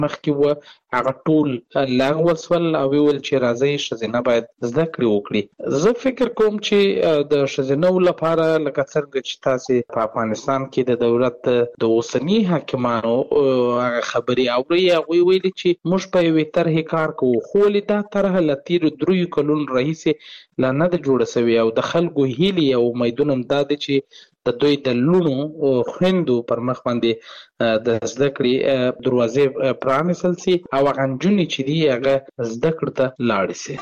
مخکې و هغه ټول لغوه سول او ویل چې راځي ښځینه باید زده کړې وکړي. زه فکر کوم چې د ښځینو لپاره لکه څنګه چې تاسې په افغانستان کې د دولت د اوسني حاکمانو هغه خبرې اوري، هغوی ویلي چې موږ په یوې طرحې کار کوو، خو ولې دا طرحه له تېرو 3 کلونو راهیسې لا نه ده جوړه سوې او د خلکو هیلې او امیدونه هم دا دی چې د دوی د لوڼو خویندو پر مخ باندې د زده کړې دروازې پرانیستل سي او هغه نجونې چې دي هغه زده کړې ته لاړې سي.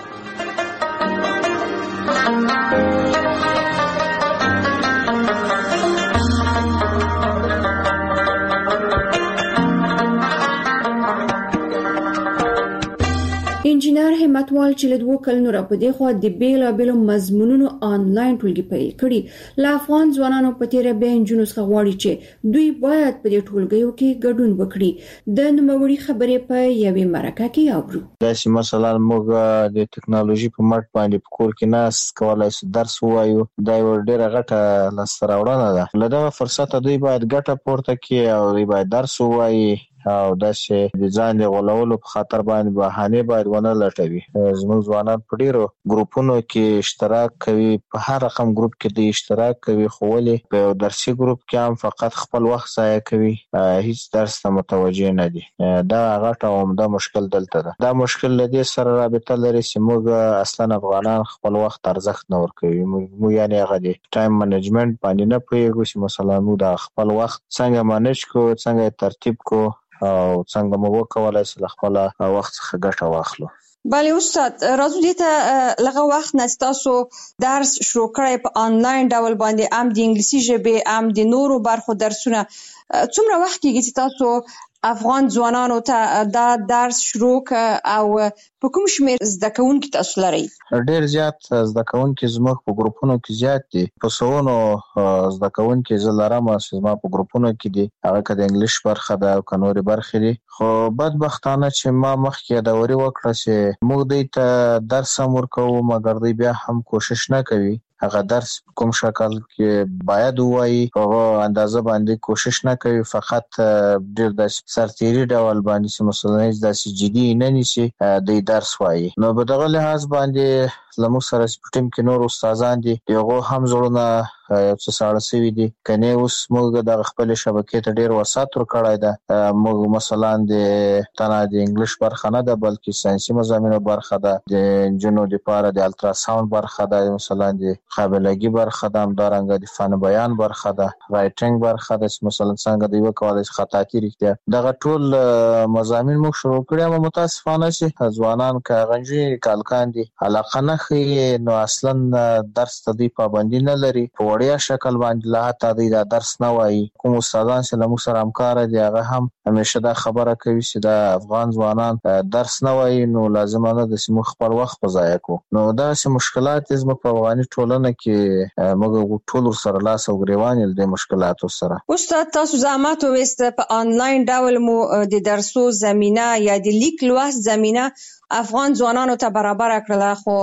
انجینر همتوال چې له 2 کلونو راپدې خو د بیلابېلو مضمونونو آنلاین ټولګي پیل کړي. له افغان ځوانانو په تیره بیا انجونو څخه غواړي چې دوی باید په دې ټولګیو کې ګډون وکړي. د نوموړي خبرې په یوې مرکه کې اورو. داسې مثلا موږ د ټکنالوژي په مټ باندې په کور کې ناس کولای شو درس ووایو، دا یو ډېره غټه لاسته راوړنه ده. له دغه فرصته دوی باید ګټه پورته کړي او دوی باید درس ووایي او داسې د ځان د غولولو په خاطر باندې بهانې باید ونه لټوي. زموږ ځوانان په ډیرو ګروپونو کې اشتراک کوي، په هر رقم ګروپ کې د اشتراک کوي، خو ولې په یو درسي ګروپ کې هم فقط خپل وخت ضایع کوي، هیڅ درس ته متوجه نه دي. دا غټه او عمده مشکل دلته ده. دا مشکل له دې سره رابطه لري چې موږ اصلا افغانان خپل وخت ارزښت نه ورکوي. موږ یعنی هغه د ټایم منیجمنت باندې نه پوهیږو چې مثلا موږ د خپل وخت څنګه مانیج کو، څنګه ترتیب کو او څنګه مو وکولای شو خپل وخت څخه ګټه واخلو. بله استاد، راځو دې ته لږ وخت نه تاسو درس شروع کړی په آنلاین ډول باندې، هم د انګلیسي ژبې هم د نورو برخو درسونه. څومره وخت کېږي چې تاسو افغان ځوانانو ته دا درس شروع او په کوم شمېر زده کوونکي تاسو لرئ؟ ډېر زیات زده کوونکي زموږ په ګروپونو کې زیات دي. په سوونو زده کوونکي زه لرم چې زما په ګروپونو کې دي، هغه که د انګلیش برخه ده او که نورې برخې دي. خو بدبختانه چې ما مخکې یادوري وکړه چې موږ دوی ته درس هم ورکوو، مګر دوی بیا هم کوشش نه کوي هغه درس کوم شکل کې باید وایي هغه اندازه باندې کوشش نه کوي، فقط ډېر د سرتیري ډول باندې چې مثلا داسې جدي نه نیسي دوی درس وایي. نو په دغه لحاظ باندې زموږ سره په ټیم کې نور استادان دي، هغو هم زړونه یو څه ساړه سوي دي. کنې اوس موږ د خپل شبکې ته ډېر وسعت ورکړی ده. موږ مثلا د تنه د انګلیش برخه نه ده بلکې ساینسي مضامینو برخه ده، د نجونو دپاره د الټراساوند برخه ده، مثلا د قابلګي برخه ده، همدارنګه د فن بیان برخه ده، رایټینګ برخه ده چې مثلا څنګه دوی وکولای شي خطاطي رښتیا. دغه ټول مضامین موږ شروع کړي، اما متاسفانه چې ځوانان که هغه نجونې کالکان دي علاقه نه ښیي، نو اصلا درس ته دوی پابندي نه لري، په وړیا شکل باندې لا حتی دوی دا درس نه وایي. کوم استادان چې له موږ سره همکاره دي هغه هم همیشه دا خبره کوي چې دا افغان ځوانان درس نه وایي، نو لازمه نه ده چې موږ خپل وخت په ضایع کړو. نو داسې مشکلات زموږ په افغاني ټولنه کې موږ ټول ورسره لاس او ګریوان یو د مشکلاتو سره. استاد، تاسو زحمت وویسته په آنلاین ډول مو د درسو زمینه یا د لیک لوست زمینه افغان ځوانانو ته برابر کړله، خو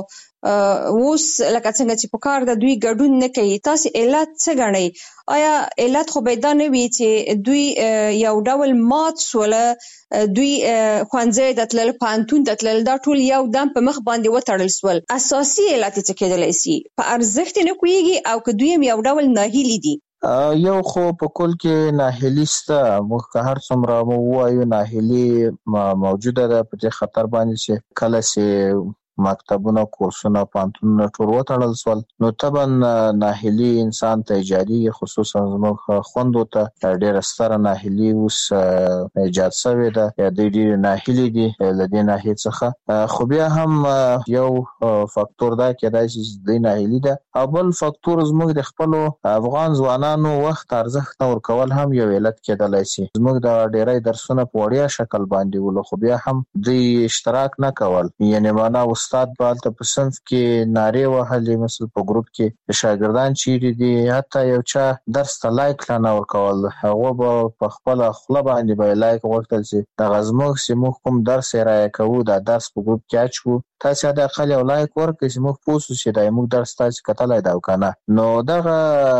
اوس لکه څنګه چې په کار د دوی ګډون نه کوي. تاسو علت څه ګڼئ؟ آیا علت خو به دا نه وي چې دوی یو ډول مات سوله، دوی ښوونځي ته تلل، پوهنتون ته تلل، دا ټول یو دم په مخ باندې وتړل سول؟ اساسي علت څه کېدلی سي؟ په ارزښت نه پوهېږي او که دوی هم یو ډول ناهیلي دي؟ یو خو په کل کې ناهیلي سته. موږ که هر څومره مو ووایو ناهیلي موجوده ده په دې خطر باندې چې کله چې مکتبونه، کورسونه، پوهنتونونه ټول وتړل سول، نو طبعا ناهیلي انسان ته ایجادي، خصوصا زموږ خویندو ته ډېره ستره ناهیلي اوس ایجاد شوې ده، یا دوی ډېرې ناهیلي دي له دې ناحیې څخه. خو بیا هم یو فاکتور دا کېدای شي چې دوی ناهیلي ده، او بل فاکتور زموږ د خپلو افغان ځوانانو وخت ارزښت نه ورکول هم یو علت کېدلی شي. زموږ د ډېری درسونه په وړیا شکل باندې ولو، خو بیا هم دوی اشتراک نه کول، یعنې معنا استاد به هلته په صنف کې نارې وهلې، مثل په ګروپ کې شاګردان چیرې دي، حتی یو چا درس ته لایک لا نه ورکول، هغه به په خپله خوله باندې به یې لایک غوښتل چې دغه زموږ چې موږ کوم درس یې رایه کوو دا درس په ګروپ کې اچوو، تاسې حداقل یو لایک ورکړئ چې موږ پوه شو چې دا موږ درس تاسې کتلی ده او که نه. نو دغه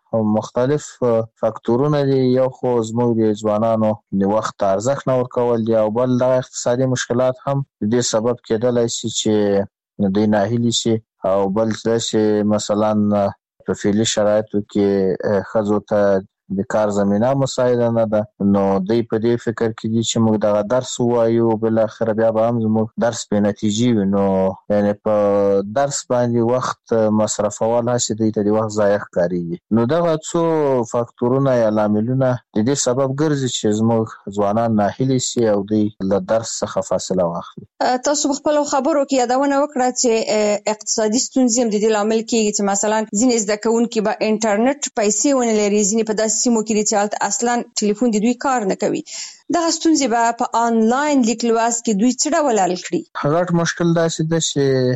مختلف فاکتورونه دي. یو خو زموږ د ځوانانو د وخت ارزښت نه ورکول دي، او بل د اقتصادي مشکلات هم د دې سبب کېدلی شي چې دوی ناهیلي شي، او بل دا چې مثلا په فعلي شرایطو کې ښځو ته د کار زمینه مساعده نه ده، نو دوی په دې فکر کې دي چې موږ دغه درس ووایو، بل اخر بیا به هم زموږ درس په نتیجې وي، نو یعنی په درس باندې وخت مصرفول هسې دوی ته د وخت ضایع ښکارېږي. نو دغه څو فاکتورونه یا لاملونه د دې سبب ګرځي چې زموږ ځوانان ناهیلي سي او دوی له درس څخه فاصله واخلي. تاسو په خپلو خبرو کې یادونه وکړه چې اقتصادي ستونزې هم د دې لامل کېږي چې مثلا ځینې زده کوونکي به انټرنیټ پیسې ونه لري، ځینې په داسې سیمو کې دي چې هلته اصلا ټلیفون د دوی کار نه کوي. دغه ستونزې به په آنلاین لیک لوست کې دوی څه ډول حل کړي؟ غټ مشکل داسې ده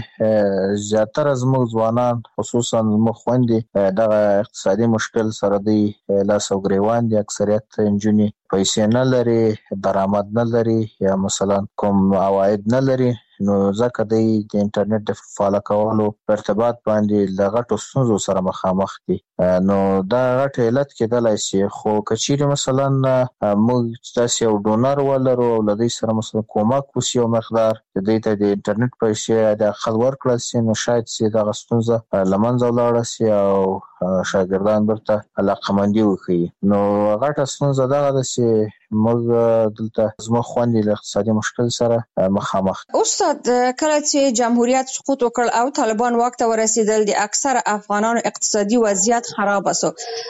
چې زیاتره زموږ ځوانان خصوصا زموږ خویندې دغه اقتصادي مشکل سره دوی لاس او ګریوان دي. اکثریت نجونې پیسې نه لري، درآمد نه لري، یا مثلا کوم عواید نه لري، نو ځکه دوی د انټرنیټ د فعاله کولو په ارتباط باندې له غټو ستونزو سره مخامخ دي. نو دا غټ علت کېدلی شي. خو که چیرې مثلا موږ داسې یو ډونر ولرو او له دوی سره مثلا کومک وشي یو مقدار، د دوی ته د انټرنیټ پیسې د اخذ ورکړل شي، نو شاید چې دغه ستونزه له منځه ولاړه شي او شاګردان برته علاقمندي وښیي. نو غټه ستونزه دغه ده چې موږ دلته زموږ خویندې له اقتصادي مشکل سره مخامخ. استاد، کله چې جمهوریت سقوط وکړ او طالبان واک ته ورسېدل، د اکثر افغانانو اقتصادي وضعیت خراب شو.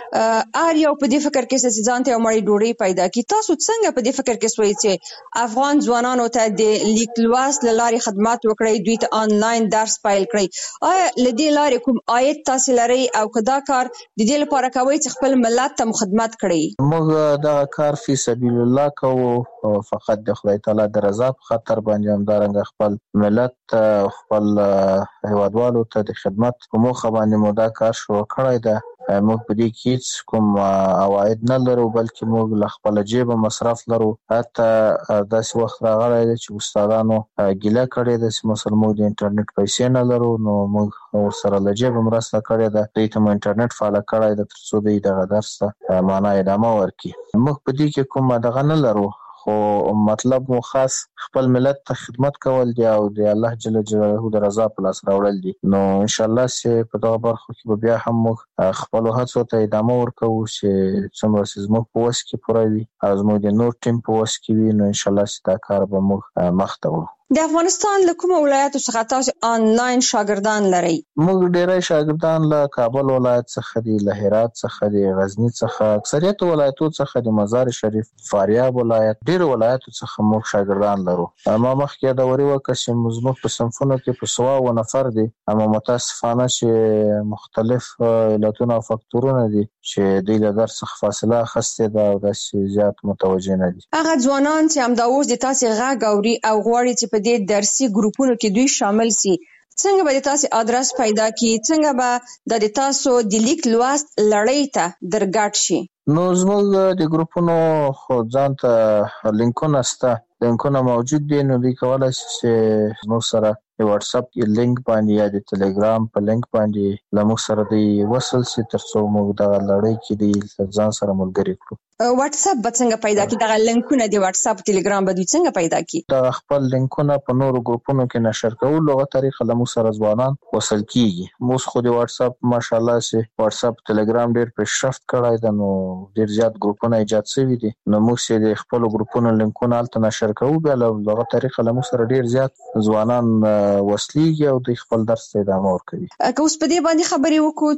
هر یو په دې فکر کې چې ځان ته یو مړۍ ډوډۍ پیدا کړي. تاسو څنګه په دې فکر کې سوئ چې افغان ځوانانو ته د لیک لوست له لارې خدمات وکړئ، دوی ته آنلاین درس پیل کړئ؟ آیا له دې لارې کوم عاید تاسو لرئ او که دا کار د دې لپاره کوئ چې خپل ملت ته خدمت کړئ؟ موږ دغه کار فی سبیل الله کوو، فقط د خدای تعالی د رضا په خاطر باندې، همدارنګه خپل ملت خپل هیوادوالو ته د خدمت په موخه باندې مو دا کار شروع کړی ده. موږ په دې کې هیڅ کوم عواید نه لرو، بلکې موږ له خپل جیبه مصرف لرو. حتی داسې وخت راغلی دی چې استادانو ګیله کړې ده چې مثلا موږ د انټرنیټ پیسې نه لرو، نو موږ ورسره له جیبه مرسته کړې ده، دوی ته مو انټرنیټ فعاله کړی ده تر څو دوی دغه درس ته معنا ادامه ورکړي. موږ په دې کې کوم دغه نه لرو، خو مطلب مو خاص خپل ملت ته خدمت کول دی او د الله جل جلاله د رضا په لاس راوړل دي. نو ان شاء الله چې په دغه برخو کې بیا هم موږ خپل هڅو ته ادامه ورکوو چې څومره چې زموږ په وس کې پوره وي او زموږ د نور ټیم په وس کې وي، نو ان شاء الله چې دا کار به موږ مخته وړو. د افغانستان له کومو ولایتو څخه تاسو آنلاین شاګردان لرئ؟ موږ ډېری شاګردان له کابل ولایت څخه دي، له هرات څخه دي، غزني څخه، اکثریت ولایتو څخه د مزار شریف، فاریاب ولایت، ډېرو ولایتو څخه موږ شاګردان لرو. ما مخکې یادوري وکړه چې زموږ په صنفونو کې په 100 نفر دي، اما متاسفانه چې مختلف علتونه او فاکتورونه دي چې دوی له درس څخه فاصله اخیستې ده او داسې زیات متوجه نه دي. هغه ځوانان چې همدا اوس د تاسې غږ اوري او غواړي چې په دې درسي ګروپونو کې دوی شامل سي، څنګه به د تاسو آدرس پیدا کړي؟ څنګه به د تاسو د لیک لوست لړۍ ته درګډ شي؟ نو زموږ د ګروپونو خو ځان ته لینکونه شته، لینکونه موجود دي، نو دوی کولی شي چې زموږ سره د واتس اپ لینک باندې یا د ټلګرام په لینک باندې له موږ سره دوی وصل شي تر څو موږ دغه لړۍ کې دوی ځان سره ملګري کړو. واتس اپ به څنګه پیدا کړي؟ دغه لینکونه د واتس اپ ټلګرام به دوی څنګه پیدا کړي؟ دغه خپل لینکونه په نورو ګروپونو کې نشر کول لغه طریقه له موږ سره ځوانان وصل کیږي. موږ خو د واتس اپ ماشاءالله چې واتس اپ ټلګرام ډېر پیشرفت کړی ده، نو ډېر زیات ګروپونه ایجاد شوي دي، نو موږ چې د خپل ګروپونو لینکونه هلته نشر کوو، بیا له دغه طریقه له موږ سره ډېر زیات ځوانان وصلېږي او دوی خپل درس ته ادامه ورکوي. که اوس په دې باندې خبرې وکړو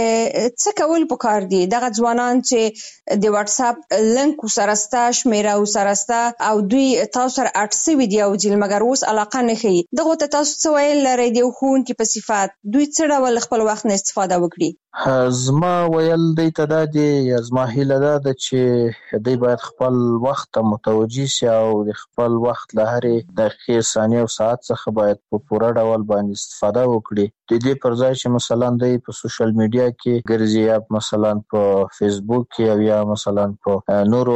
چې څه کول پکار دي دغه ځوانان چې د واتس اپ لینک سره ستا شمیره سره ستا او دوی تاسو سره اټ شوي دي او جل مګر اوس علاقه نه ښیي، دغه ته تاسو څه ویل لرئ د ښوونکي په صفت دوی څه ډول خپل وخت نه استفاده وکړي؟ زما ویل دی ته دا دی، یا زما هیله دا ده چې دوی باید خپل وخت ته متوجه شي او د خپل وخت له هرې دقیقې، ثانیې او ساعت څخه باید په پوره ډول باندې استفاده وکړي. د دې پر ځای چې مثلا دوی په سوشل میډیا کې ګرځي، یا مثلا په فیسبوک کې او یا مثلا مثلا په نورو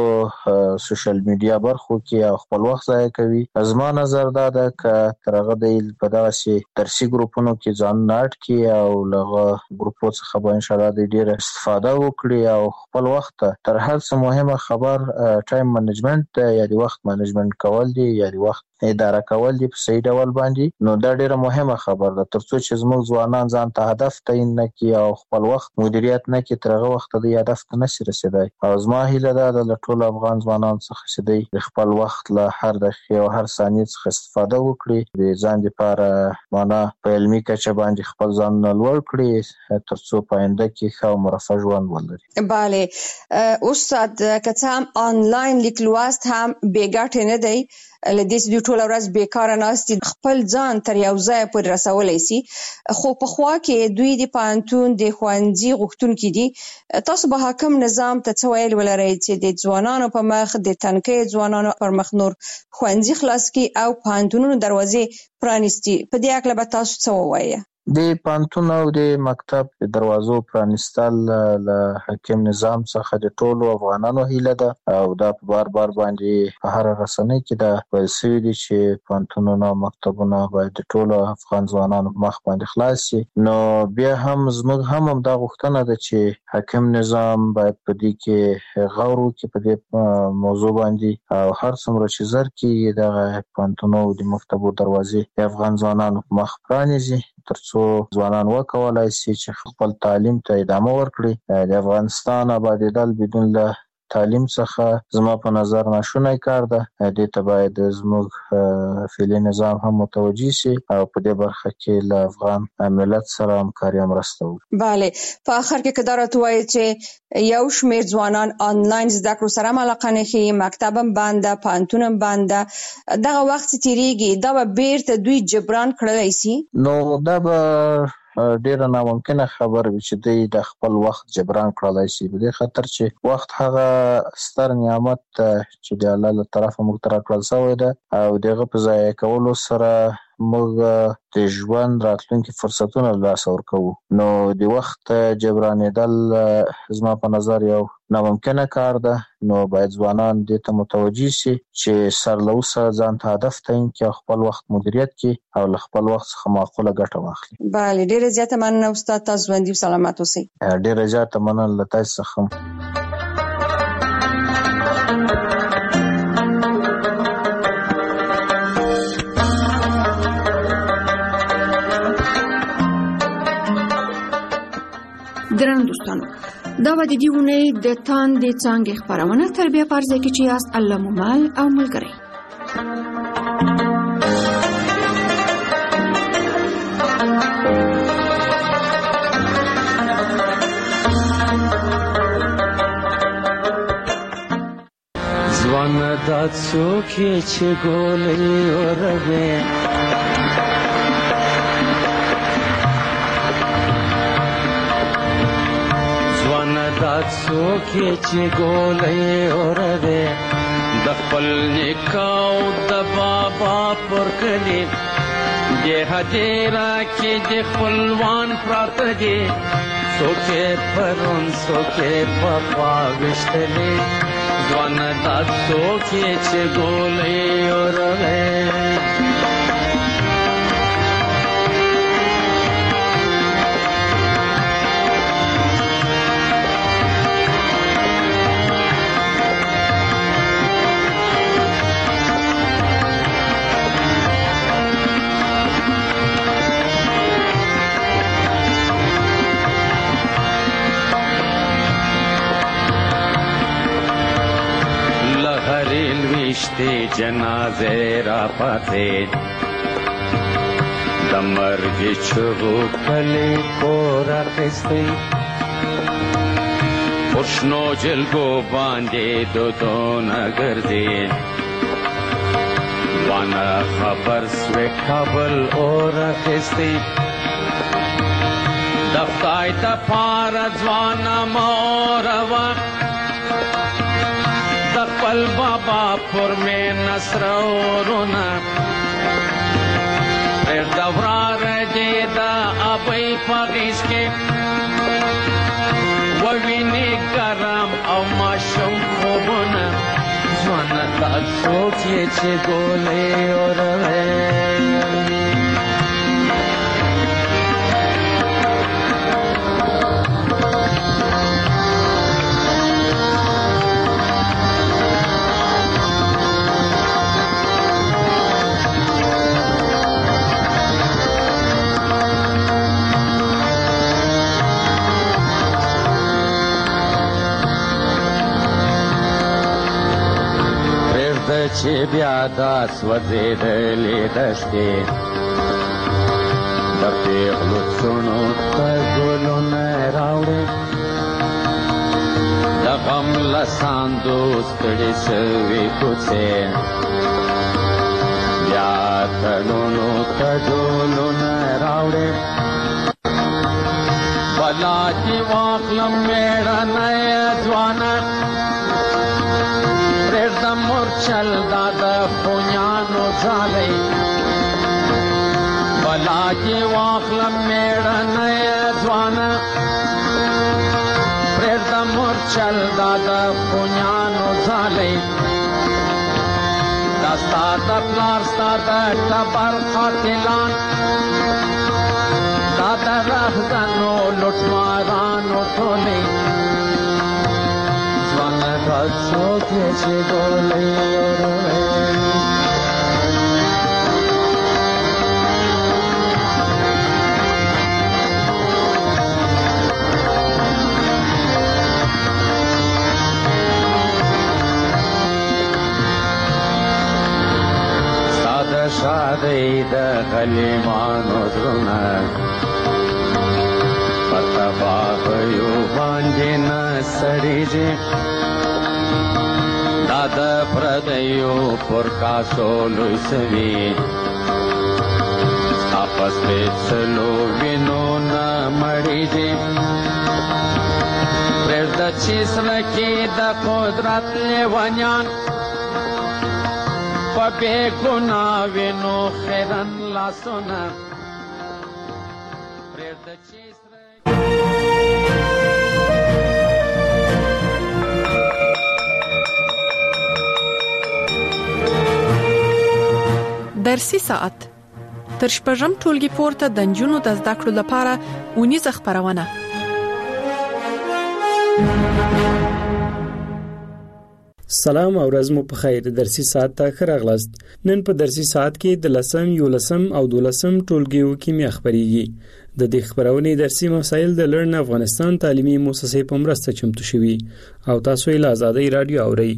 سوشل میډیا برخو کې او خپل وخت ضایع کوي. زما نظر دا ده ک ترغه د په داسې درسي ګروپونو کې ځان ناټ کی او لغه ګروپو څخه به ان شاء الله د ډیر استفاده وکړي او خپل وخت تر هر څه مهمه خبر ټایم منیجمنت یا د وخت منیجمنت کول دي یا د وخت اداره کول دي په صحیح ډول باندې. نو دا ډیره مهمه خبر ده ترڅو چې زموږ ځوانان ځان ته هدف تعیین نکړي او خپل وخت مدیریت نکړي ترغه وخت د هدف ته نشي رسیدای. او زما هیله ده د ټول افغان ځوانان څخه چې د خپل وخت له هر دقیقې او هر ثانیه څخه استفاده وکړي د ځان لپاره معنا په علمي کچه باندې خپل ځان لوړ کړي ترڅو په آینده کې ښه مرفه ژوند ولري. bale استاد که هم آنلاین لیک لوست هم بیګټ نه دی لدې چې ټول ورځ بیکاره ناستي خپل ځان تر یو ځای پورې رسولای شي خو په خوا کې دوی د پانتون د خوندزي غوښتونکو دي. تاسو به حاکم نظام ته څه ویل ولرئ چې د ځوانانو په مخ د تنکي ځوانانو پر مخ نور خوندزي خلاص کی او پانتونونو دروازې پرانیستي په دې اړه به تاسو څه ووایئ؟ د پانتون او د مکتب د دروازو پرانیستل له حاکم نظام څخه د ټولو افغانانو هیله ده او دا په بار باندې په هر رسنۍ کې دا ویل شوي دي چې پانتونونه او مکتبونه باید د ټولو افغان ځوانانو مخ باندې خلاص شي. نو بیا هم زموږ هم دا غوښتنه ده چې حاکم نظام باید په دې کې غور وکړي په دې موضوع باندې او هر څومره چې زر کېږي دغه پانتونو او د مکتبو دروازې د افغان ځوانانو مخ پرانیزي ترڅو ځوانان وکولای شي چې خپل تعلیم ته ادامه ورکړي. د افغانستان آبادیدل بدون له تعلیم څخه زما په نظر ناشونی کار ده. دې ته باید زموږ فعلي نظام هم متوجي شي او په دې برخه کې له افغان ملت سره همکاري مرسته وکړي. bale په اخر کې که دا راته وایي چې یو شمېر ځوانان آنلاین زده کړو سره علاقه نه ښیي مکتب هم بنده پانتون هم بنده دغه وخت چې تیریږي دا به بیرته دوی جبران کړلی شي؟ نو دا به ډیره ناممکنه خبره وي چې دوی د خپل وخت جبران کړلای شي په دې خاطر چې وخت هغه ستر نعمت چې د الله له طرفه موږ ته راکړل شوی ده او دغه په ضایع کولو سره موږ د ژوند راتلونکي فرصتونه له لاسه ورکوو. نو د وخت جبرانېدل زما په نظر یو ناممکنه کار ده. نو باید ځوانان دې ته متوجي شي چې سر له اوسه ځان ته هدف تعیین کړي او خپل وخت مدیریت کړي او له خپل وخت څخه معقوله ګټه واخلي. bale ډیره زیاته مننه استاد تاسو ژوندي او سلامت اوسئ. ډیره زیاته مننه له تاسو څخه. ګرانو دوستانو دا به د دې اونۍ د تاندې څانګې خپرونه تربیه په ارزه کې چې یاست الله مو مل او ملګری. ځوان دا څوک یې چې ګولې اوروي دا څوک یې چې ګولې اوروي د خپل نیکاو د بابا پر کلي د هدیره کې د خپلوان پراته دي څوک یې پرون څوک یې په خوا ویشتلي ځوان دا څوک یې چې ګولې اوروي وشتی جنازه را پاتې د مرګ چغو کلی کور اخیستی پر شنو جلګو باندې دودونه ګرځي وانا خبر سوی کابل اور اخیستی د خدای دپاره ځوانه موروا خپل بابا پر مې نصر ورونه پرېږده وراره دې د ابۍ په غېږ کې ووینې ګرم او ماشوم څوک یې چې ګولې اوروي چې بیا دا سوځېدلې دښتې د پېغلو څڼو ته ګلونه راوړې د غم له ساندو ستړې سوې کوڅې بیا تړونو ته ډولونه راوړې بلا دې واخلم مېړنی ځوانه پرېږدم مورچل دا د خونیانو ځالۍ بلا دې واخلم مېړنی ځوانه پرېږدم مورچل دا د خونیانو ځالۍ دا ستا د پلار ستا د ټبر قاتلان دا د رهزنو لوټمارانو ټولۍ څوک یې چې ګولې اوروي ستا د شادۍ د غلیمانو زړونه په تباهیو باندې نه سړېږي دا د پردیو پر کاسو لوی سوي ستا په سپېڅلو وینو نه مړېږي پرېږده چې زړه کې د قدرت لیونیان په بې ګناه وینو خیرن لاسونه پرېږده چې درسي ساعت تر شپږم ټولګي پورته د نجونو د زده کړو لپاره اونیزه خپرونه سلام او ورځ مو په خیر. درسي ساعت ته ښه راغلاست. نن په درسي ساعت کې د 10 11 او 12 ټولګیو کیمیا خبريږي. د دې خبرونې درسي مسایل د لرن افغانستان تعلیمي مؤسسې په مرسته چمتو شوي او تاسو یې له آزادۍ رادیو اورئ.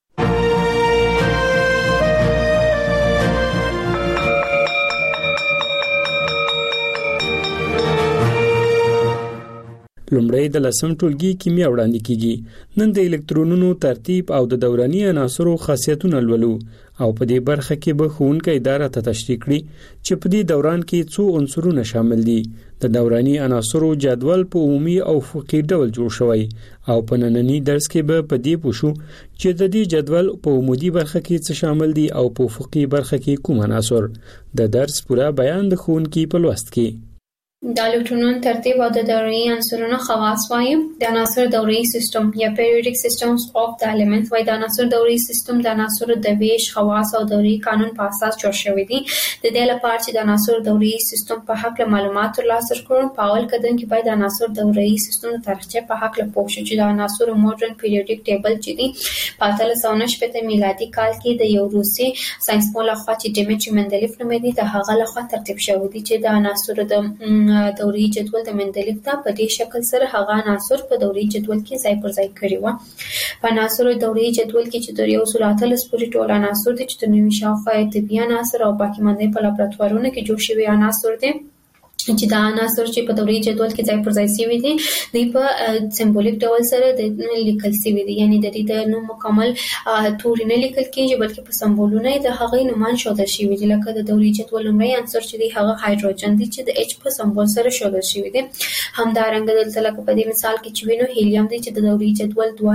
لومړی د 10 ټولګي کیمیا وړاندې کیږي. نن د الکترونونو ترتیب او د دوراني عناصرو خاصیتونه لولو او په دې برخه کې به ښوونکی اداره ته تشریح کړي چې په دې دوران کې څو عنصرونه شامل دي. د دوراني عناصرو جدول په عمومي او افقي ډول جوړ شوی او په نننی درس کې به په دې پوښو چې د دې جدول په عمودي برخه کې څه شامل دي او په افقي برخه کې کوم عناصر. د درس پوره بیان د ښوونکي په لوست کې. د الکترونونو ترتیب او د دوري عنصرونو خواص وایي. د عناصر دوري سیستم یا پیریوډیک سیستمز اف د الیمنټس وایي. د عناصر دوري سیستم د عناصر د ویش خواص او دوري قانون په اساس جوړ شوی دی. د دې لپاره چې د عناصر دوري سیستم په حق له معلومات ترلاسه کړو، په اول قدم کې باید د عناصر دوري سیستم د تاریخچه په حق له پوه شو چې د عناصر ماډرن پیریوډیک ټیبل چې دی په 1890 میلادي کال کې د یو روسي ساينسپوه لخوا چې ډیمیټري مندلیف نومېده د هغه لخوا ترتیب شوی دی چې د عناصر د دوري جدول د مندلیف ته په دې شکل سره هغه عناصر په دوري جدول کې ځای پر ځای کړی و. په عناصر دوري جدول کې چې د 130 پورې ټول عناصر دي چې د نوي شاوخوا طبي عناصر او باقي مانده په لابراتوارونو کې جوړ شوی عناصر دي چې دا عناصر چې په دوري جدول کې ځای پر ځای شوی دي د په سمبولیک ډول سره د لیکل شوی دي، یعنی د دې د نوم مکمل توري نه لیکل کېږي بلکې په سمبولونه د هغې نومان ښودل شوی دي. لکه د دوري جدول لومړی عنصر چې دی هغه هایدروجن دی چې د H په سمبول سره ښودل شوی دی. همدارنګه دلته لکه په دې مثال کې چې وینو هیلیم دی چې د دوري جدول دویم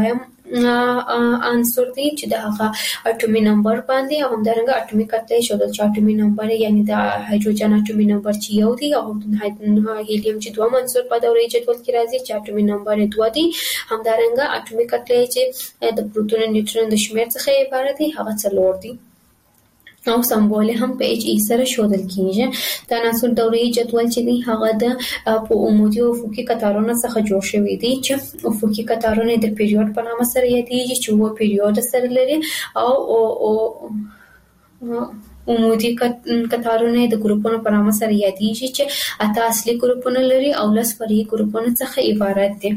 عنصر دی چې د هغه اټومي نمبر باندې او همدارنګه اټومي کتله شو د اټومي نمبر یعنی د هایدروجن اټومي نمبر چې یو دی او هیلیم چې دوه عنصر په دوري جدول کې راځي چې اټومي نمبر 2 دی همدارنګه اټومي کتله چې د پروتون نیوټرون د شمیر څخه عبارت دی هغه 4 دی او سمبول هم په اچ ای سره شودل کیږي د عناصر دوري جدول چې دی هغه د عمودي او افقي قطارونو څخه جوړ شوی دی چې افقي قطارونه د پیریود په نامه سره یادېږي چې و پیریود سره لري او عمودي قطارونه د ګروپونو په نامه سره یادېږي چې اته اصلي ګروپونه لري او 10 فرعي ګروپونه څخه عبارت دي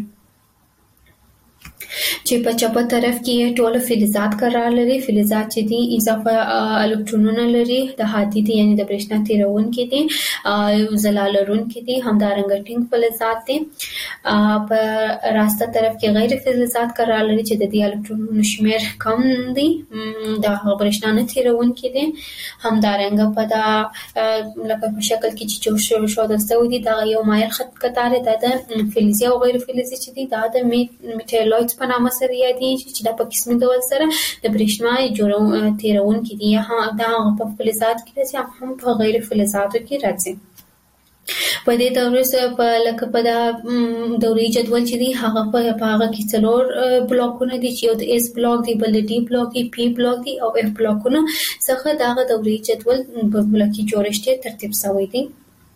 چې په چپه طرف کې ټول فلزات قرار لري فلزات چې دي اضافه الکترونونه لري د هادي دي یعنی د برېښنا تیرونکي دي ځلا لرونکي دي همدارنګه ټینګ فلزات دي په راسته طرف کې غیر فلزات قرار لري چې د دې الکترونونو شمیر کم دي د برېښنا نه تیرونکي دي همدارنګه په دا لکه په شکل کې چې جوړ شوی دي دا یو مایل خط قطار دی د فلزي او غیر فلزي چې دي دا د میټالویډز په نامه سره یادېږي چې دا په قسمي ډول سره د برېښنا تیرونکي دي دا په فلزات کې راځي هم په غیر فلزاتو کې راځي په دې دورې سره په لکه په دا دوري جدول چې دی هغه په هغه کې څلور بلاکونه دي چې یو د اس بلاک دی بل د ډي بلاک دی پی بلاک دی او اف بلاکونه څخه دا دوري جدول په بلاکي جوړښت ترتیب شوی دی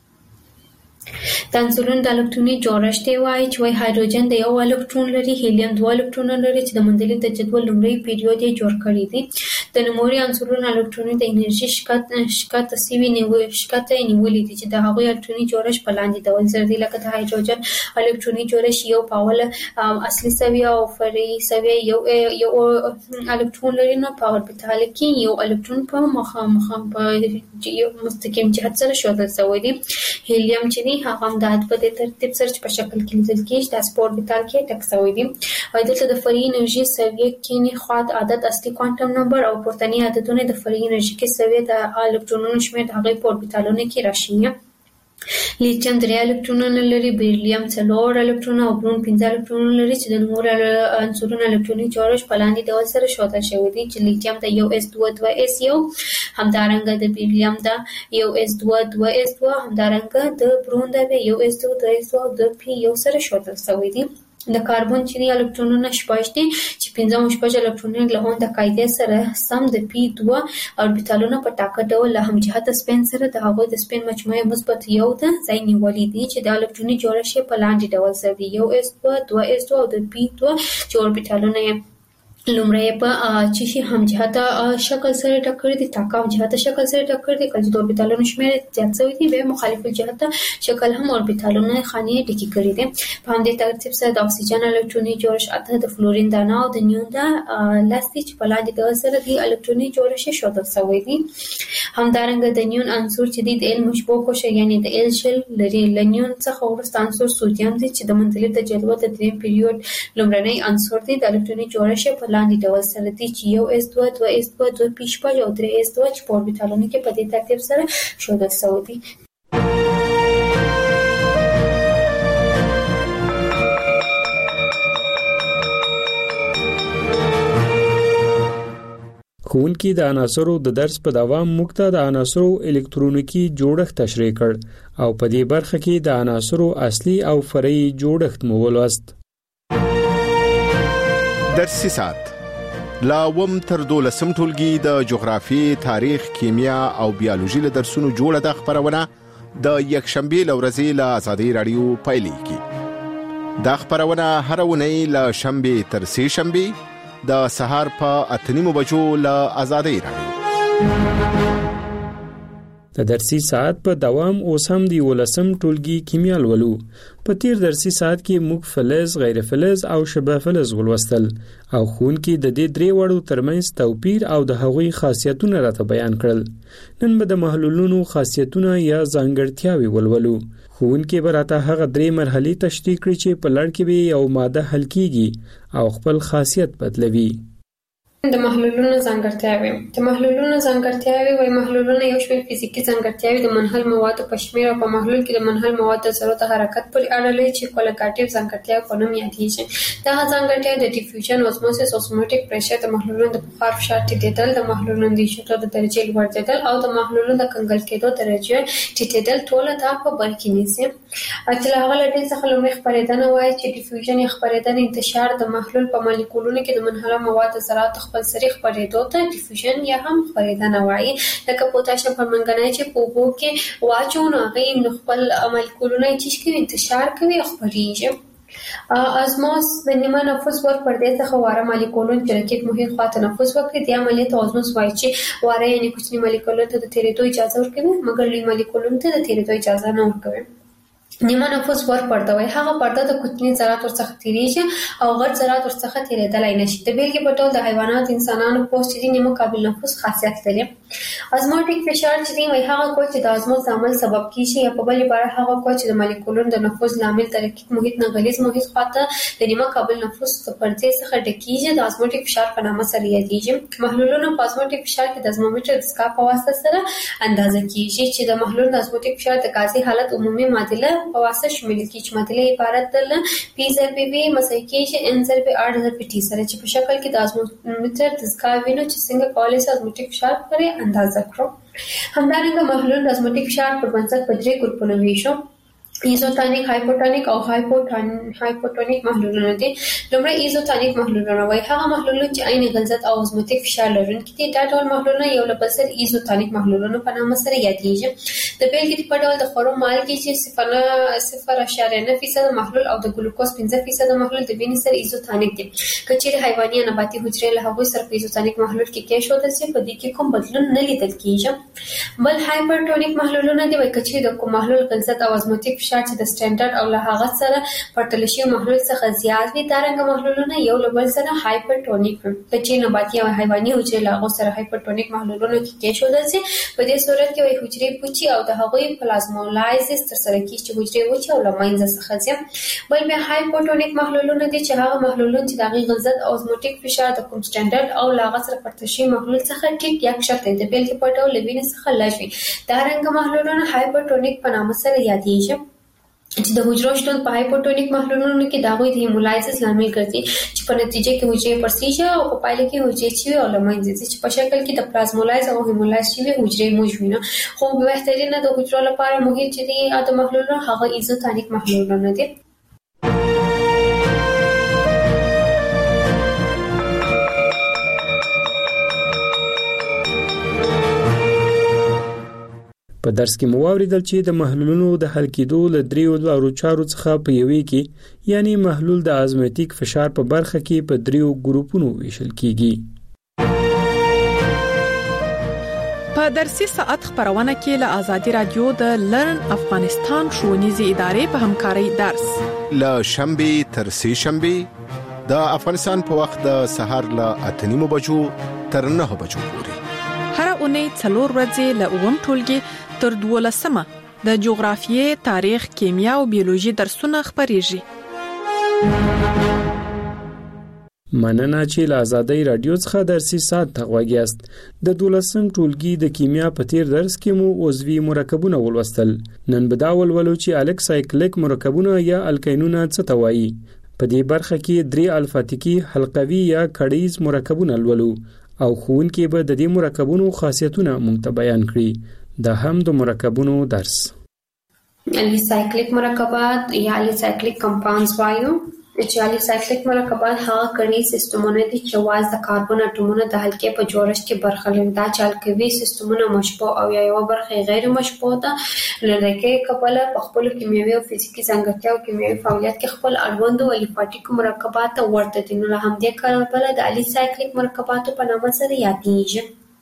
د عنصرونو د الکتروني جوړښت وایي چې هایدروجن د یو الکترون لري هیلیم 2 الکترونونه لري چې د مندلیک د جدول لومړی پیریود یې جوړ کړی دی د نوموړي عنصرونو الکتروني د انرژي شکایت نیولې دي چې د هغوی الکتروني جوړښت په لاندې ډول سره دی لکه د هایدروجن الکتروني جوړښت یو پاوله اصلي سویه او فرعي سویه یو الکترون لري نو په اوربیتال کې یو الکترون په مخامخ په یو مستقیم جهت سره ښودل شوی دی هیلیم چې دی هغه هم د په دې ترتیب سره په شکل کې لیدل کېږي د اوربیتال کې ټک شوی دی او دلته د فرعي انرژي سویه کې نه خوا عدد اصلي کوانټم نمبر او پورتنی عددونه د فرعي انرژي کې سویه د الکترونونو شمیر د هغې په اوربیتالونو کې راشي لیتیم 3 الکترونونه لري بیریلیم 4 الکترونونه او برون 15 الکترونونه لري چې د نوموړو عنصرونو الکتروني جوړښت په لاندې ډول سره ښودل شوی دی چې لیتیم د یو اس 2 2s1 همدارنګه د بیریلیم د یو اس 2 2s2 همدارنګه د برون د یو اس 2 2s2 او د پی یو سره ښودل شوی دی د کاربن چې الکترونونه شپږ دي چې 15 شپږ الکترونونه له هون د قاعده سره سم د پی 2 اوربیتالونه په ټاکه ډول له همجهته سپین سره د هغوی د سپین مجموعه مثبت یو د ځای نیولې دي چې د الکتروني جوړښت په لاندې ډول سره دی یو اس 2 2s2 او د پی 2 چې اوربیتالونه لومړی په چې شي همجهته شکل سره ټکر دي تاکاو جهته شکل سره ټکر دي کله چې د اوربیتالونو شمیر زیات شوی دی به مخالف جهته شکل هم اوربیتالونه خانې ډکې کړي دي په همدې ترتیب سره د اکسیجن الکتروني جوړښت اته د فلورین دانه او د نیون د لاستي چې په لاندې ډول سره دی الکتروني جوړښت ښودل شوی دی همدارنګه د نیون عنصر چې دی د ال مشبوه کوشه یعنی د ال شل لري لنیون څخه وروسته عنصر سودیم دی چې د منطلب د جدول د دریم پیریود لومړنی عنصر دی د الکتروني جوړښت په لاندې ډول سره دی چې یو اس 2 2s2 2p شپږ او 3s2 چې په اوربیتالونو کې په دې ترتیب سره ښودل شوی دی ښوونکي د عناصرو د درس په دوام موږ ته د عناصرو الکترونیکی جوړښت تشریح کړ او په دې برخه کې د عناصرو اصلي او فرعي جوړښت مو ولوست درسي ساعت لا وم تر 12 ټولګي د جغرافي تاریخ کیمیا او بیولوژي له درسونو جوړه د خبرونه د یکشنبه لورځي له ازادي رادیو پایلې کی د خبرونه هر ونې له شنبه تر سه شنبه د سهار په 8:30 بجو له ازادي رادیو د درسي ساعت په دوام اوس هم دی ولسم ټولګي کیمیا لولو په تیر درسي ساعت کې موږ فلز غیر فلز او شبه فلز ولوستل او ښوونکي د دې درې وړو ترمنځ توپیر او د هغوی خاصیتونه راته بیان کړل نن به د محلولونو خاصیتونه یا ځانګړتیاوې ولولو ښوونکي به راته هغه درې مرحلې تشریح کړي چې په لړ کې به یو ماده حل کیږي او خپل خاصیت بدلوي د محلولونو ځانګړتیاوې د محلولونو ځانګړتیاوې وایي محلولونه یو شمېر فزیکي ځانګړتیاوې د منحل موادو په شمېر او په محلول کې د منحل موادو د ذرو د حرکت پورې اړه لري چې کولیګاټیو ځانګړتیاوې په نوم یادېږي. دغه ځانګړتیاوې د ډیفیوژن، اوزموسیس، اوسموټیک پریشر، د محلولونو د بخار فشار ټیټېدل، د محلولونو د ایشودو د درجې لوړېدل او د محلولونو د کنګل کېدو درجه ټیټېدل ټول دا په بر کې نیسي. چې له هغه له ډلې څخه لومړی خپرېدنه وایي چې ډیفیوژن یا خپرېدنه انتشار د محلول په مالیکولونو کې د منحله موادو ذرات خپل سری خپرېدو ته ډیفیوژن یا هم خپرېدنه وایي. لکه پوتاشیم پرمنګنایټ چې په اوبو کې واچو نو هغه خپل مالیکولونه چې کوي انتشار کوي او خپرېږي. ازموس د نیمه نفوس ور پردې څخه واره مالیکولون چې رقیق محیط خواته نفوس وکړي د عملیې ته ازموس وایي چې واره یعنی کوچني مالیکولونو ته د تیرېدو اجازه ورکوي مګر لوی مالیکولونو ته د تیرېدو اجازه نه ورکوي. نیمه نفوس ور پرده وایي هغه پرده د کوچني ذرات ورڅخه تیریږي او غټ ذرات ورڅخه تیرېدلی نشي. د بیلګې په ډول د حیوانات، انسانانو پوست چې نیمه قابل نفوس خاصیت لري. ازموټیک فشار چې دی وایي هغه کوچ چې د ازموس د عمل سبب کیږي یا په بل عبارت هغه کوچ چې د مالیکولونو د نفوذ لامل د رقیق محیط نه غلیظ محیط خواته د نیمه قابل نفوس د پردې څخه ډکیږي د ازموټیک فشار په نامه سره یادېږي. محلولونه په ازموټیک فشار کې د ازمومیټر د سکاپ په واسطه سره اندازه کیږي چې د محلول د ازموټیک فشار د غازي حالت عمومي معادله په واسطه شامل کی چې معادله عبارت ده پی ضرب وی مساوي کیږي ان ضرب ار ضرب ټي سره چې په شکل کې د ازمومیټر د سکاپ وینو چې څنګه کولای شي ازموټیک فشار پرې اندازه کړو. همدارنګه محلول د ازموټیک فشار پر بنسټ په درې ګروپونو ویشو. ایزوتونیک، هایپوټونیک او هایپوټونیک محلولونه دي. لومړی ایزوتونیک محلولونه وایي هغه محلولونه چې عین غلظت او ازموټیک فشار لرونکي دي. دا ډول محلولونه یو له بل سره ایزوتونیک محلولونه په نامه سره یادېږي. د بیلګې په ډول د خوړو مالګې چې 0.9% محلول او د ګلوکوز 15% محلول د وینې سره ایزوتونیک دي. که چیرې حیواني یا نباتي حجرې له هغوی سره په ایزوتونیک محلول کې کېښودل شي په دې کې کوم بدلون نه لیدل کېږي. بل هایپرټونیک محلولونه دي وایي که چیرې د کوم محلول غلظت او ازموټیک فشار چې د سټانډرډ او له هغه سره پرتله شوي محلول څخه زیات وي دا رنګه محلولونه یو له بل سره هایپرټونیک وي. که چیرې نباتي او حیواني حجرې له هغو سره هایپرټونیک محلولونو کې کېښودل شي په دې صورت کې وایي حجرې پوچي او د هغوی پلازمولایزس ترسره کیږي چې حجرې وچې او له منځه څخه ځي. بل بیا هایپوټونیک محلولونه دي چې هغه محلولونه چې د هغوی غلظت او ازموټیک فشار د کوم سټانډرډ او له هغه سره پرتله شوي محلول څخه ټیټ یا کښته د بیلګې په ډول له وینې څخه لږ وي. دا رنګه محلولونه هایپرټونیک په نامه سره یادېږي چې د حجرو شتون په هایپوټونیک محلولونو کې د هغوی د هیمولایزس لامل ګرځي چې په نتیجه کې حجرې پرسیږي او په پایله کې حجرې چې او له منځه ځي چې په شکل کې د پلازمولایز او هیمولایز شوي حجرې موږ وینو. خو بهترینه د حجرو لپاره محیط چې دی د محلولونو هغه ایزوتونیک محلولونه دي. په درس کې مو واوریدل چې د محلولونو د حل کېدو له دریو لارو چارو څخه په یوې کې یعنی محلول د ازموټیک فشار په برخه کې په دریو ګروپونو ویشل کیږي. په درسي ساعت خبرونه کې له آزادي رادیو د لرن افغانستان ښوونیزې ادارې په همکارۍ درس له شنبه تر سه شنبه د افغانستان په وخت د سحر له 8:30 بجو تر 9 بجو پورې هر اونۍ 4 ورځې له اووم ټولګي تر 12مه د جغرافیې، تاریخ، کیمیا او بیولوژي درسونه خبريږي. مننه چې له آزادۍ رادیو څخه درسي ساعت ته غوږیاست. د 12م ټولګي د کیمیا په تیر درس کې مو عضوي مرکبونه ولوستل. نن به دا ولولو چې الکسایکلیک مرکبونه یا الکینونه څه ته وایي. په دې برخه کې 3 الفاتیکي حلقوي یا کړیز مرکبونه لولو او ښوونکي به د دې مرکبونو خاصیتونه مونږ ته بیان کړي. دا هم د مرکبونو درس. الیسایکلیک مرکبات یا الیسایکلیک کمپاونډز وایو چې الیسایکلیک مرکبات هغه کړي سیستمونه دي چې واز د کاربن اټومونو د حلقې په جوړښت کې برخه لري. دا چې الکوي سیستمونه مشبوع او یا یو برخه غیر مشبوع ده لکه کبله په خپل کیمیاوي او فزیکي ځانګړتیا او کیمیاوي فعالیت کې خپل اړوند او الیفاتیک مرکبات ورته دي. نو هم دې کبله د الیسایکلیک مرکبات په نامه سره یادېږي.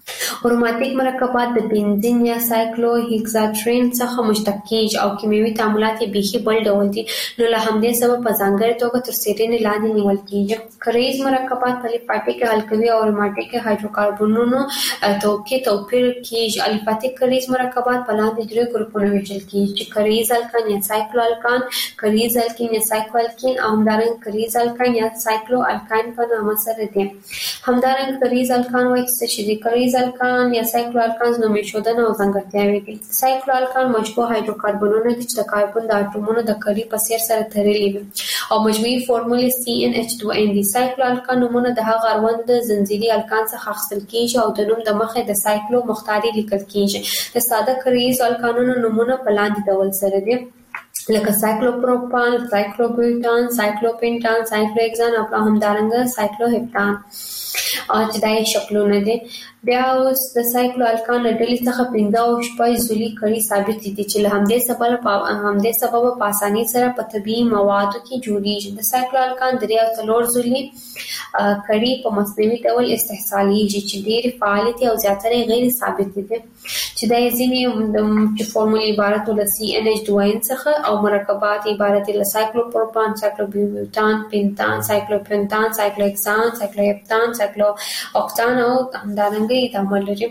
اروماتیک مرکبات د بنزین یا سایکلو هیکزاترین څخه مشتق کیږي او کیمیاوي تعاملات یې بیخي بل ډول دي، نو له همدې سبب په ځانګړې توګه تر څېړنې لاندې نیول کیږي. کریز مرکبات په الفاتیک حل کوي او اروماتیک هایدروکاربنونو توپیر کیږي. الفاتیک کریز مرکبات په لاندې درې ګروپونو ویشل کیږي چې کریز الکان یا سایکلو الکان، کریز الکین یا سایکلو الکین او همدارنګه کریز الکان یا سایکلو الکان په نامه سره دي. همدارنګه کریز الکان وایي چې د کریز الکان یا سایکلو الکانز نومې ښودنه او ځانګړتیاوې دي. سایکلو الکان مشبوع هایدروکاربنونه دي چې د کاربن د اټومونو د کړۍ په څیر سره تړلي وي او مجموعي فورمول CnH2n دي. سایکلو الکان نومونه د هغه اړوند زنجیري الکان څخه اخیستل کیږي او د نوم د مخې د سایکلو مختاري لیکل کیږي. د ساده کریز الکانونو نومونه په لاندې ډول سره دي لکه سایکلوپروپان، سایکلوبیوټان، سایکلوپینټان، سایکلوهکسان او همدارنګه سایکلوهپتان چې دا یې شکلونه دي. بیا اوس د سایکلو الکان له ډلې څخه 15 او 16 زولي کړي ثابت دي چې له همدې سبب په اسانۍ سره په طبیعي موادو کې جوړیږي. د سایکلو الکان 3 او 4 زولي کړي په مصنوعي ډول استحصالیږي چې ډېرې فعالې دي او زیاتره غیر ثابت دي چې دا ځینې د فورمول عبارت له CnH2n څخه او مرکبات عبارت له سایکلوپروپان، سایکلوبیوټان، پینتان، سایکلوپینتان، سایکلوهکسان، سایکلوهپتان، سایکلوهوکتان او همدارنګه تعامل لري.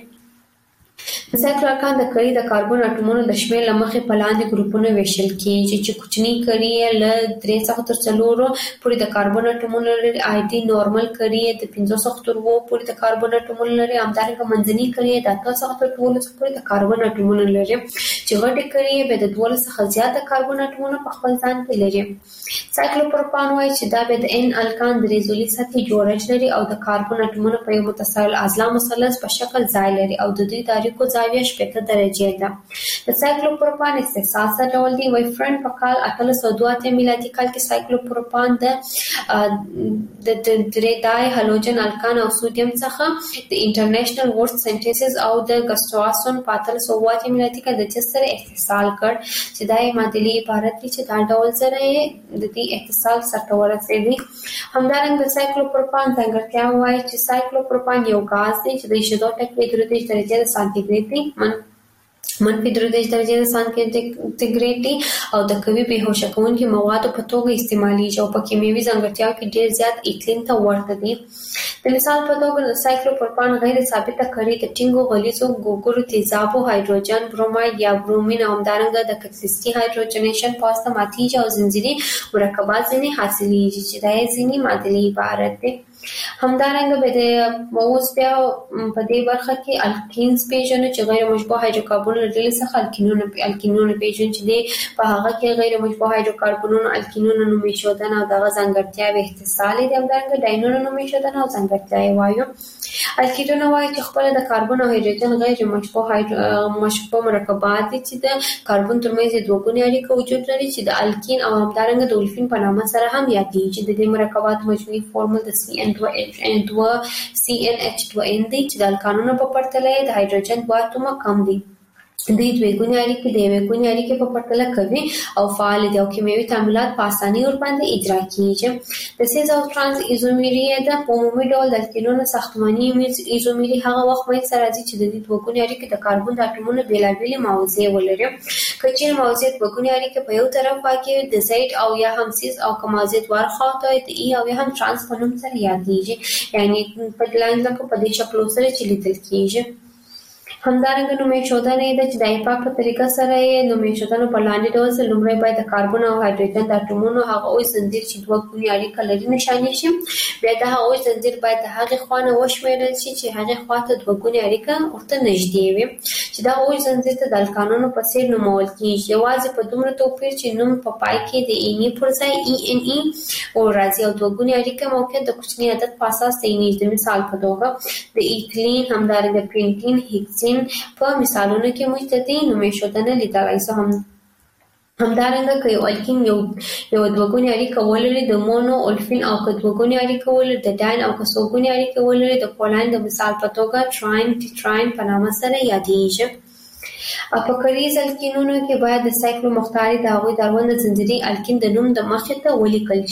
د سایکلو الکان د کړۍ د کاربن اټومونو د شمېر له مخې په لاندې ګروپونو ویشل کیږي چې کوچني کړۍ یې له 3 څخه تر 4 پورې د کاربن اټومونو لري. آیدي نورمال کړۍ یې د 15 څخه تر 20 پورې د کاربن اټومونو لري. همدارنګه منځنۍ کړۍ یې د 8 څخه تر 12 پورې د کاربن اټومونو لري چې غټې کړۍ یې به د 12 څخه زیات د کاربن اټومونو په خپل ځان کې لري. سایکلوپروپان وایي چې دا به د N الکان د ریزولي سطحې جوړښت لري او د کاربن اټومونو په یو متساوي اضلاع مثلث په شکل ځای لري او د دوی د اړیکو زاویه 80 درجې ده. د سایکلوپروپان استحصال څه ډول دی؟ وایي فرند په کال 1882 میلادي کال کې سایکلوپروپان د دای هالوجن الکان او سودیم څخه د انټرنیشنل ورډ سنټیسز او د ګسټواسون په 1880 میلادي کې د جس سره استحصال کړ چې دای معادلې عبارت دي چې دا ډول سره د دې اتصال سره ورسېږي. همدارنګه د سایکلوپروپان ځانګړتیا وایي چې سایکلوپروپان یو غاز دی چې د شیدو ټکي 33 درجې د سانتیګریډ دی منفي 33 درجې د سانتیګریډ دی او د قوي بېهوشه کوونکي موادو په توګه استعمالیږي او په کیمیاوي ځانګړتیاو کې ډېر زیات ایتلین ته ورته دي. د مثال په توګه د سایکلوپروپان غیر ثابته کړۍ د ټینګو غلیظو ګوګړو تیزابو هایدروجن بروماید یا برومین او همدارنګه د کتلیستي هایدروجنیشن په واسطه ماتیږي او زنجیري مرکبات ځینې حاصلیږي چې دا یې ځینې معادلې عبارت دي. همدارنګه به د اوس بیا په دې برخه کې الکینز پیژنو چې غیر مشبوع هایدروکاربن ډلې څخه الکینونه پیژنو چې دی په هغه کې غیر مشبوع هایدروکاربنونو الکینونو نوم ایښودنه او دغه ځانګړتیاوې اتصال دي. همدارنګه ډاینونو نوم ایښودنه او ځانګړتیاوې وایو. الکینونه وایي چې خپل د کاربن او هایدروجن غیر مشبوع مرکبات دي چې د کاربن ترمنځ دوه ګونې اړیکه وجود لري چې د الکین او همدارنګه د اولفین په نامه سره هم یادېږي. د دې مرکبات مجموعي فورمول د CnH2n دی چې د الکانونو په پرتله د هایدروجن 2 اتومه کم دي. دوی دوه ګونې اړیکې د یوې ګونې اړیکې په پرتله کوي او فعال دي او کیمیاوي تعاملات په اسانۍ ورباندې اجرا کیږي. د سیز او ترانس ایزومری د عمومي ډول د الکینونو ساختماني ایزومری هغه وخت منځته راځي چې د دې دوه ګونې اړیکې د کاربن د اټومونو بېلابېلې موضوع ولري. که چیرې موضوع دوه ګونې اړیکې په یو طرف واقع د زید او یا هم سیز او که موضوع دوه خواته د ای او یا هم ترانس په نوم سره یادېږي، یعنی په لاندې لکه په دې شکلو سره چې لیدل کیږي. همدارنګه نوم ایښودنه ده چې د ایپاک په طریقه سره یې نوم ایښودنه په لاندې ډول سره لومړی باید د کاربن او هایدروجن د اټومونو هغه اوج زنجیر چې دوه ګونې اړیکه لري نشانې شي. بیا د هغه اوج زنجیر باید د هغې خوا نه وشمېرل شي چې هغې خوا ته دوه ګونې اړیکه ورته نږدې وي چې دا اوج زنجیر ته د الکانونو په څېر نومول کېږي. یوازې په دومره توپیر چې نوم په پای کې د ایني پر ځای ENE راځي او دوه ګونې اړیکه موقعیت د کوچني عدد په اساس تعینېږي. د مثال په توګه د ایتلین همدارنګه پینټین هیکسین په مثالونو کې موږ د دې نوم ایښودنه لیدلای شو. همدارنګه که یو الکین یو دوه ګونې اړیکه ولري د مونو اولفین او که دوه ګونې اړیکه ولري د ډاین او که څو ګونې اړیکه ولري د کولین د مثال په توګه تراین ټیټراین په نامه سره یادېږي. په کریز الکینونو کې باید د سایکلو مختاري د هغوی د اړوند زنجیري الکین د نوم د مخې ته ولیکل شي.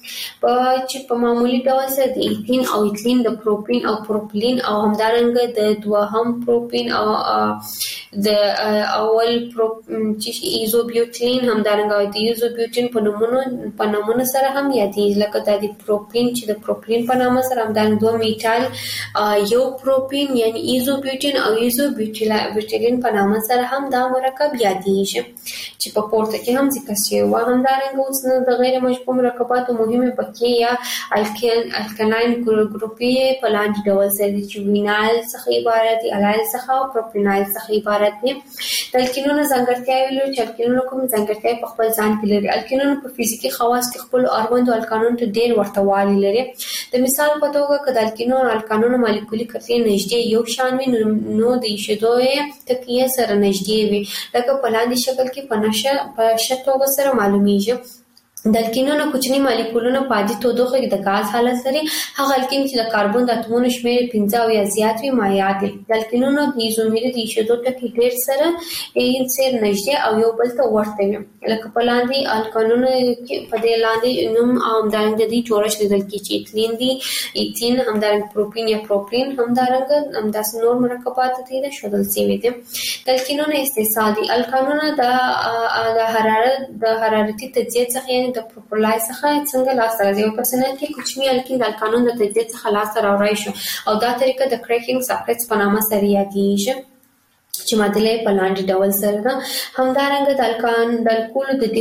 چې په معمولی ډول سره د ایثین او ایثلین د پروپین او پروپلین او همدارنګه د دوهم پروپین او د اول چې ایزوبیوټین همدارنګه د ایزوبیوټین په نومونو سره هم یادېږي لکه د پروپین چې د پروپلین په نامه سره همدارنګه دوه میټال یو پروپین یعنی ایزوبیوټین او ایزوبیوټیلین په نامه سره هم دا مرکب یادېږي چې په پورته کې هم ذکر شوی و. همدارنګه اوس نو د غیر مشبوع مرکباتو مهمه بقیه یا الکلاین ګروپي په لاندې ډول سره دي چې وینایل څخه عبارت دي، الایل څخه او پروپینایل څخه عبارت دي. د الکینونو ځانګړتیاوې لري چې الکینونو کوم ځانګړتیاوې په خپل ځان کې لري. الکینونو په فزیکي خواص کې خپل اړوندو الکانونو ته ډېر ورته والی لري. د مثال په توګه که د الکانونو مالیکولي کتلې نږدې یو شان وي نو د ایشېدو تکیه سره نږدې وي لکه په لاندې شکل کې په ښه توګه سره معلومیږي. د الکینونو کوچني مالیکولونه په عادي تودوخه کې د غاز حالت لري. هغه الکین چې د کاربن د اتومونو شمېر 15 او یا زیات وي مایع دي. د الکینونو د ایزومري د ایشېدو ټکي ډېر سره سره نږدې او یو بل ته ورته وي لکه په لاندې الکانونو کې په دې لاندې نوم او همدارنګه د جوړښت لیدل کېږي چې ایثلین دي، ایثین همدارنګه پروپین یا پروپلین همدارنګه همداسې نور مرکبات دي د ښودل شوي دي. د الکینونو استحصال دي. الکانونه د حرارتي تجزیه څخه یعنې د پروپلای څخه څنګه لاسته راځي. یو پرسنل کې کوچني الکین د الکانون د تجزیه څخه لاسته راوړی شو او دا طریقه د کریکینګ ساکټس په نامه سره یادېږي چې معادله په لاندې ډول سره ده. همدارنګه د الکولو د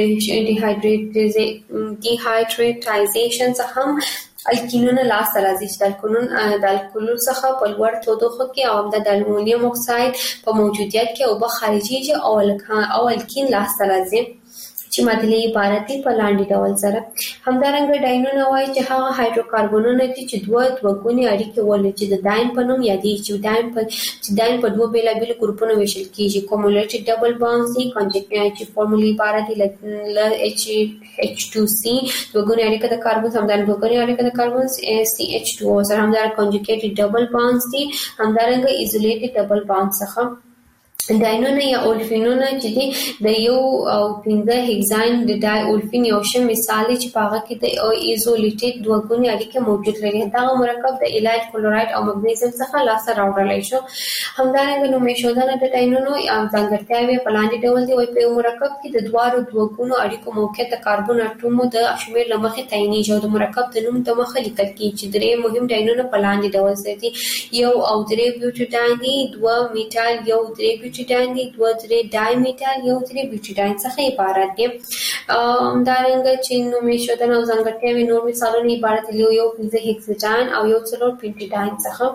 ډیهایډریټایزیشن څخه هم الکینونه لاسته راځي چې د الکولو څخه په لوړ تودوخه کې او د المونیم اکساید په موجودیت کې اوبه خارجيږي او الکین لاسته راځي چې معادله عبارت دي په لاندې ډول سره. همدارنګه ډاینونه وایي چې هغه هایدروکاربنونه دي چې دوه ګونې اړیکې ولري چې د داین په نوم یادېږي چې داین په دوه بېلابېلو ګروپونو ویشل کېږي. کومولیټډ ډبل بانډز دي چې فورمولي عبارت دي له H2C دوه ګونې اړیکه د کاربن همدارنګه دوه ګونې اړیکه د کاربن CH2O سره همدارنګه کنجوګیټډ ډبل بانډز دي همدارنګه ایزولیټډ ډبل بانډ څخه. ډاینونه یا اولفینونه چې دي د 1 او 15 هیگزاین د ډای اولفین یو شه مثال دی چې په هغه کې د ایزولیټډ دوه ګونې اړیکې موجود لري. دا مرکب د الایل کلورایډ او مګنیزیم څخه لاسته راوړل شو. همدارنګه نو میشودنه د ډاینونو ځانګړتیاوې په لاندې ډول دي. په مرکب کې د دوه ګونو اړیکو موقعیت د کاربن اټومو د شمېر له مخې تعینېږي او د مرکب د نوم د مخه لیکل کېږي چې درې مهم ډاینونه په لاندې ډول سره دي. 1 او 3 بیوټیډاین دي، 2 میټال 1 3 بیوټیډاین دي، 2 3 ډای میټال 1 3 بیوټیډاین څخه عبارت دي. همدارنګه چې نومي شودنه او ځانګړتیاوې نور مثالونه عبارت دي 1 15 هیکساډاین او 1 4 پینټیډاین څخه.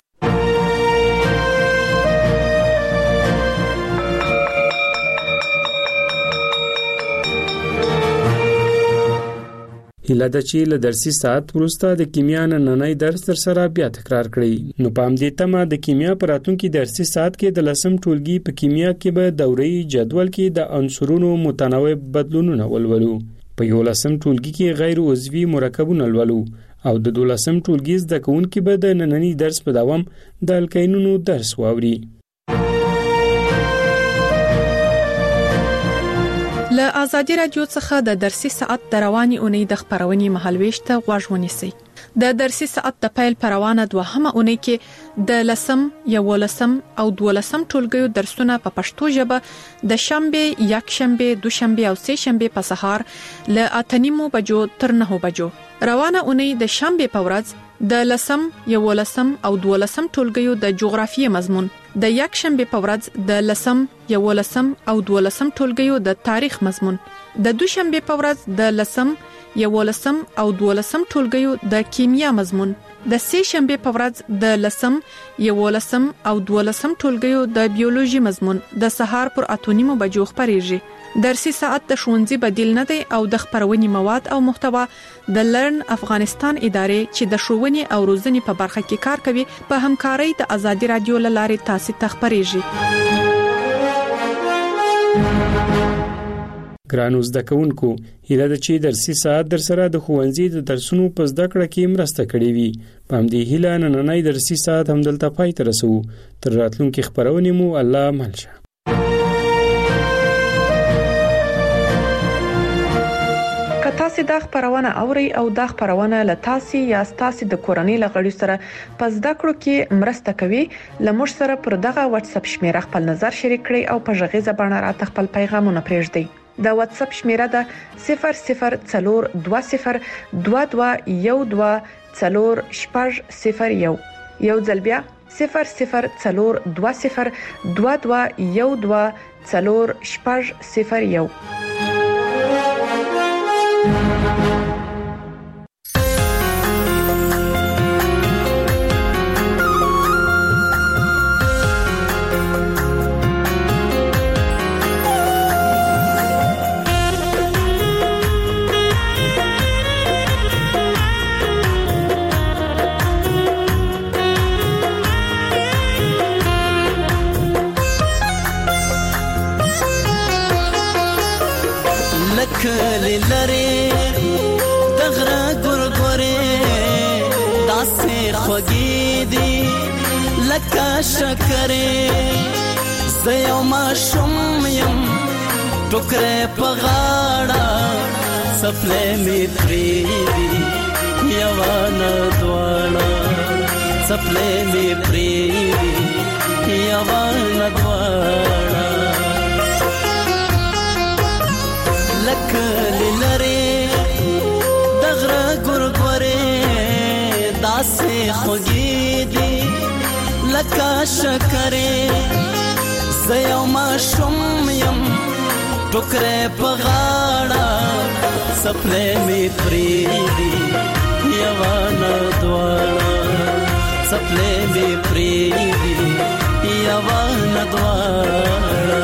هیله ده چې له درسي ساعت وروسته د کیمیا نننۍ درس تر سره بیا تکرار کړئ. نو په همدې تمه د کیمیا په راتلونکي درسي ساعت کې د 10م ټولګي په کیمیا کې به دوري جدول کې د عنصرونو متنوع بدلونونه ولولو. په 11م ټولګي کې غیر عضوي مرکبونه ولولو او د 12م ټولګي زده کوونکي به د نننۍ درس په دوام د الکینونو درس واوري. له آزادي رادیو څخه د درسي ساعت د رواني اونۍ د خبرونې مهالويش ته غوږ ونیسئ. د درسي ساعت د پیل پروانه دوهمه اونۍ کې د 10م، 11م او 12م ټولګیو درسونه په پښتو ژبه د شنبه، یکشنبه، دوشنبه او سه شنبه په سهار له 8:30 بجو تر 9 بجو. روانه اونۍ د شنبه په ورځ د 10م، 11م او 12م ټولګیو د جغرافیې مضمون، د یکشنبه په ورځ د 10م، 11م او 12م ټولګیو د تاریخ مضمون، د دوشنبه په ورځ د 10م، 11م او 12م ټولګیو د کیمیا مضمون، د سه شنبه په ورځ د 10م، 11م او 12م ټولګیو د بیولوژي مضمون د سهار پر 8:30 بجو خبريږي. درسي ساعت د ښوونځي بدیل نه دی او د خبرونې مواد او محتوا د لرن افغانستان ادارې چې د ښوونې او روزنې په برخه کې کار کوي په همکارۍ د آزادي رادیو لارې تاسو ته خبريږي. ګرانو زده کوونکو، هیله ده چې درسي ساعت در سره د ښوونځي د درسونو په زده کړه کې مرسته کړې وي. په همدې هیله نننۍ درسي ساعت همدلته پای ته رسو. تر راتلونکي خبرونې مو الله ملشه. تاسو د خبرونه اوري او د خبرونه له تاسو یا تاسو د کورنۍ لغړی سره پس د کړو کې مرسته کوي لمر سره پر دغه واتس اپ شمیره خپل نظر شریک کړئ او په ژغې زبانه را خپل پیغامونه پرېږدئ د واتس اپ شمیره د 002022124001 یو ځل بیا 002022124001 کلی لری دغره ګورګورې داسې خوږې دي لکه شکرې زه یو ماشوم یم ټوکرې په غاړه څپلۍ مې پرېږدي یوه نه دواړه څپلۍ مې پرېږدي یوه نه دواړه لکلی لری دغره ګورګورې داسې خوږې دي لکه شکرې زه یو ماشوم یم ټوکرې په غاړه څپلۍ مې پرېږدي یوه نه دواړه څپلۍ مې پرېږدي یوه نه دواړه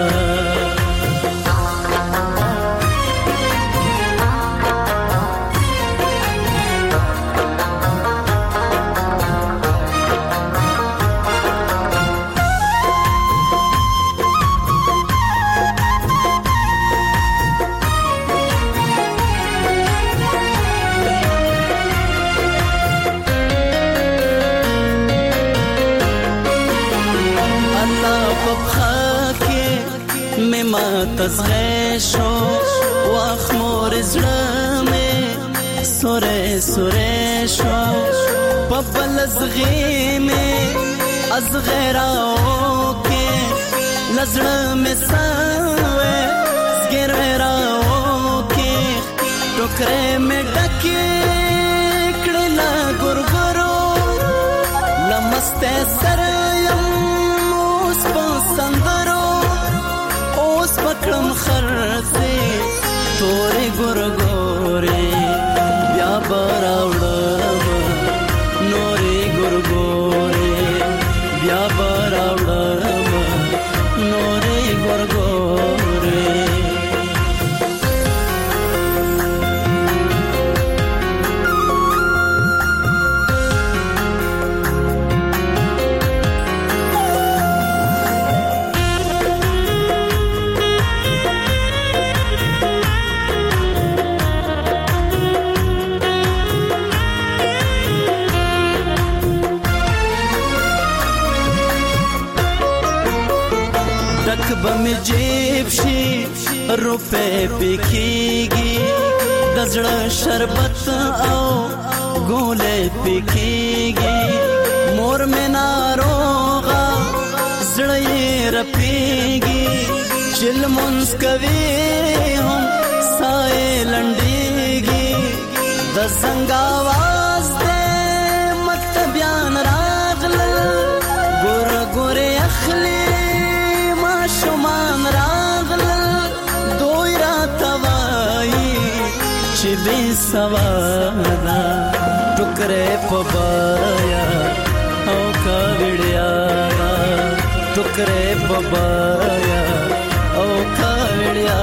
تزغه شو واخ مور زړه مې سورې سورې شو په بل زغې مې ازغراو کې نظر مې سوې زګراو کې ټوکرې مې ډکې کړل ګورګورو لمسته سره یم اوس په سندرو پکړم خرڅه تورې ګورګورې بیا براوړم نورې ګورګورې بیا براوړم نورې ګورګورې بم جیب شي روپے پکېږي د زړه شربت او ګولې پکېږي مور مې ناروغه زړه یې رپېږي چل مونږ کوي هم سایه لنډېږي د څنګه आवाज دې مت بیان راغله ګور ګور اخلي شمان راغل دوی را توای چې بي سوادا ټوکرې په بایا او کا وړیا ټوکرې په بایا او کا وړیا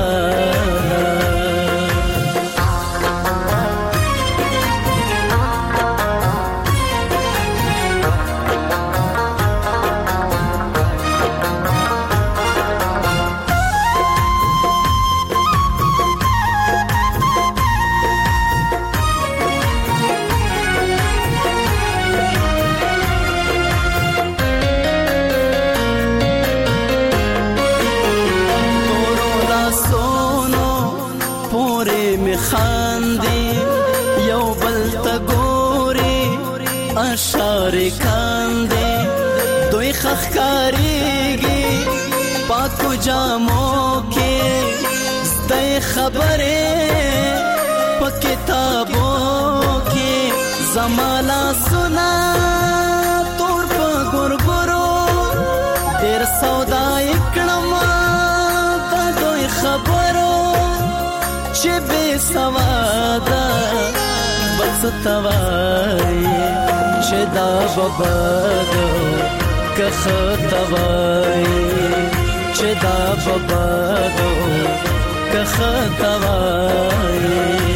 پاکو جامو کې زده خبره په کتابو کې زمالا سنا تور په ګورګورو ډېر سودا کړم تا دوی خبرو چې به سوادا بس توای چې دا بابا که خطوای چې دا بابا که خطوای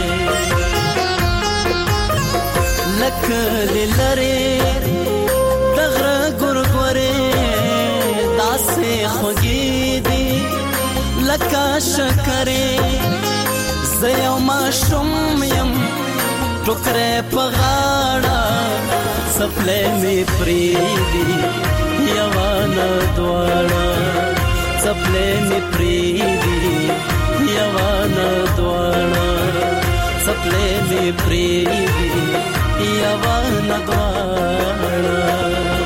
لکه لری دغره ګورګورې داسې خوږې دي لکه شکرې زه یو ماشوم یم ټوکرې په غاړه سپلې مې پریدي یوانه دواړه سپلې مې پریدي یوانه دواړه سپلې مې پریدي یوانه دواړه